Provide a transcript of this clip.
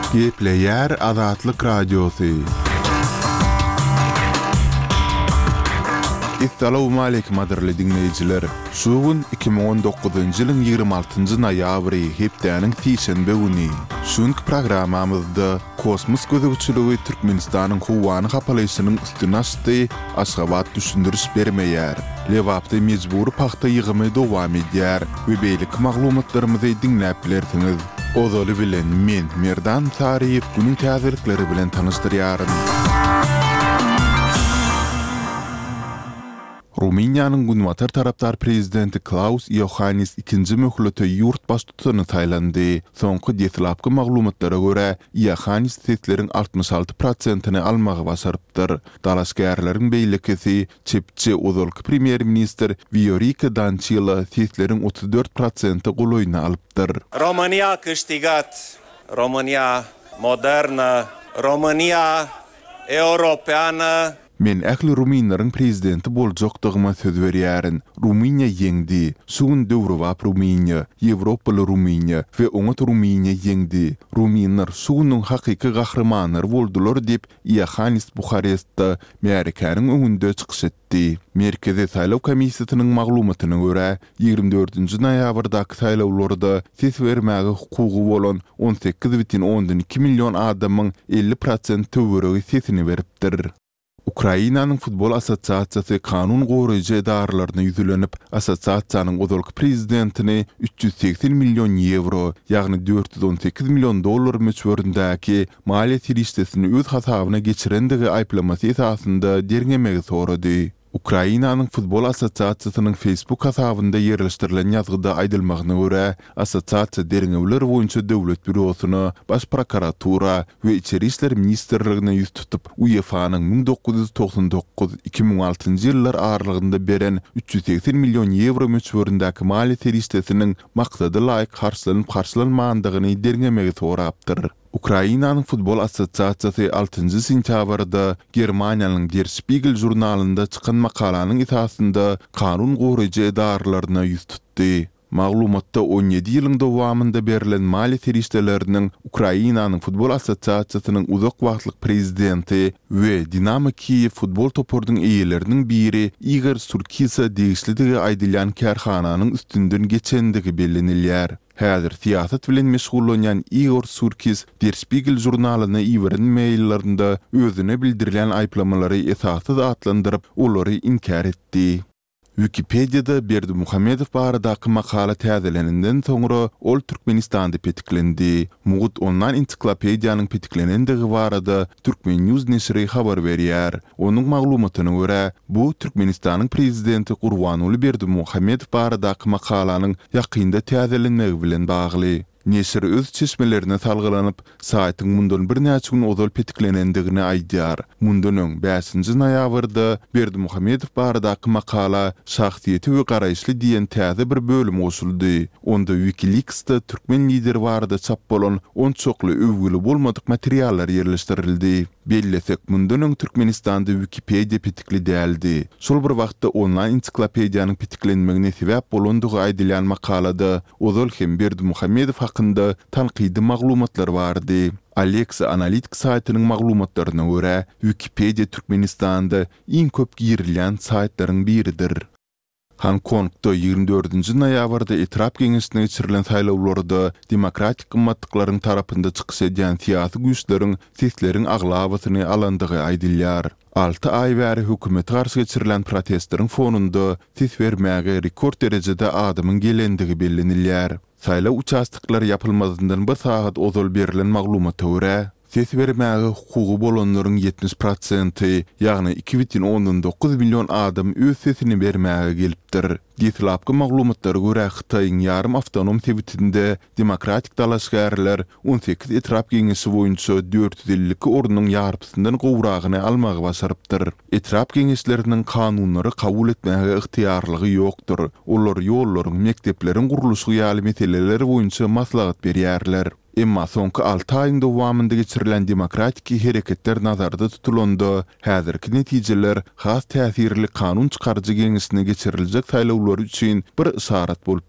Gepleyer Azatlyk Radiosu. Assalamu alaykum adirli dinleyijiler. Şugun 2019-njy ýylyň 26-njy noýabry hepdeniň sişenbe güni. Şunky programamyzda kosmos gözegçiligi Türkmenistanyň Howany hapalyşynyň üstüne açdy, Aşgabat düşündiriş bermeýär. Lewapda mejburi paxta ýygymy dowam edýär we beýlik maglumatlarymyzy dinläp bilersiňiz. Ozaly bilen men Merdan Tariýew günüň täzelikleri bilen tanystyryarym. Ruminiýanyň Günwatar tarapdar prezidenti Klaus Iohannis ikinji möhülete ýurt baş tutany taýlandy. Soňky detlapky maglumatlara görä, Iohannis sesleriň 66%-ni almagy başarypdyr. Dalaşgärleriň beýlekisi çepçi ozalky premier minister Viorica Dancila sesleriň 34%-i golaýyna alypdyr. România a câștigat, România modernă, România europeană. Men ähli Ruminlaryň prezidenti boljakdygyma söz berýärin. Ruminiýa ýeňdi. Sugun döwrewap Ruminiýa, Ýewropaly Ruminiýa we oňat Ruminiýa ýeňdi. Ruminlar sugunyň hakyky gahrymanlary boldular diýip Iohannis Buharestde Merkanyň öňünde çykyş etdi. Merkezi saýlaw komissiýasynyň maglumatyna görä, 24-nji noýabrdaky saýlawlarda ses bermäge hukugy bolan 18,2 million adamyň 50% töweregi sesini beripdir. Ukrainanyň futbol assosiasiýasy kanun goraýjy edaralaryna ýüzlenip, assosiasiýanyň ozalky prezidentini 380 million euro, ýagny 418 million dollar möçberindäki maliýe tirişdesini öz hasabyna geçirendigi aýplamasy esasynda derňemegi sorady. Ukrainanyň futbol assosiasiýasynyň Facebook hasabynda ýerleşdirilen ýazgyda aýdylmagyna görä, assosiasiýa derňewler boýunça döwlet bürosyna, baş prokuratura we içeri işler ministrligine ýüz tutup, UEFA-nyň 1999-2006-njy ýyllar aralygynda beren 380 million euro möçberindäki maliýe tirişdesiniň maksady laýyk karşılanmagandygyny derňemegi sorapdyr. Ukrainanyň futbol assosiasiýasy 6-njy sentýabrda Germaniýanyň Der Spiegel jurnalynda çykan makalanyň esasynda kanun goraýjy edaralaryna ýüz tutdy. Maglumatda 17 ýylyň dowamynda berilen maliýe tirişdeleriniň Ukrainanyň futbol assosiasiýasynyň uzak wagtlyk prezidenti we Dinamo Kiýew futbol topordyň eýeleriniň biri Igor Surkisa degişlidigi aýdylýan kärhananyň üstünden geçendigi bellenilýär. Häzir siýasat bilen meşgullanýan Igor Surkis Der Spiegel jurnalyna iwren maillerinde özüne bildirilen aýplamalary esassız atlandyryp, olary inkar etdi. Wikipediýada Berdimuhammedow baradaky makala täzeleninden soňra ol Türkmenistanda petiklendi. Mugut ondan ensiklopediýanyň petiklenendigi barada Türkmen News neşri habar berýär. Onuň maglumatyna görä, bu Türkmenistanyň prezidenti Gurbanuly Berdimuhammedow baradaky makalanyň ýakynda täzelenmegi bilen bagly. Neşir öz çeşmelerine salgylanyp, saýtyň mundan bir näçe gün ozal petiklenendigini aýdýar. Mundan 5-nji noýabrda Berdimuhammedow baradaky makala şahsiýeti we garaýşly diýen täze bir bölüm goşuldy. Onda WikiLeaks'da türkmen lideri barada çap bolan 10 çokly övgüli bolmadyk materiallar ýerleşdirildi. Bellesek mundan Türkmenistanda Wikipedia petikli däldi. Şol bir wagtda online ensiklopediýanyň petiklenmegine sebäp bolandygy aýdylýan makalada ozal hem Berdimuhammedow hakynda tanqidi maglumatlar bardy. Alexa Analytics saýtynyň maglumatlaryna görä, Wikipedia Türkmenistanda iň köp girilýän saýtlaryň biridir. Hong Kongda 24-nji noýabrda etrap geňeşine geçirilen saýlawlarda demokratik gymmatlyklaryň tarapynda çykyş edýän siýasy güýçleriň sesleriň aglabasyny alandygy aýdylýar. 6 ay bäri hökümete garşy geçirilen protestleriň fonunda ses bermäge rekord derejede adamyň gelendigi bellenilýär. Saýlaw uçastyklary ýapylmazyndan bir saat ozal berilen maglumata görä, ses bermäge hukugy bolanlaryň 70%, ýagny 2,19 million adam öz sesini bermäge gelipdir. Detlapky maglumatlary görä Hytaýyň ýarym awtonom sebitinde demokratik dalaşgärler 18 etrap geňeşi boýunça 452 ornuň ýarpysyndan gowragyny almagy başarypdyr. Etrap geňeşleriniň kanunlary kabul etmäge ygtyýarlygy ýokdur. Olar ýollaryň, mektepleriň guruluşy ýaly meseleleri boýunça maslahat berýärler. Emma soňky 6 aýyň dowamynda geçirilen demokratik hereketler nazarda tutulanda, häzirki netijeler has täsirli kanun çykarjy geňeşine geçiriljek saýlawlar üçin bir işaret bolup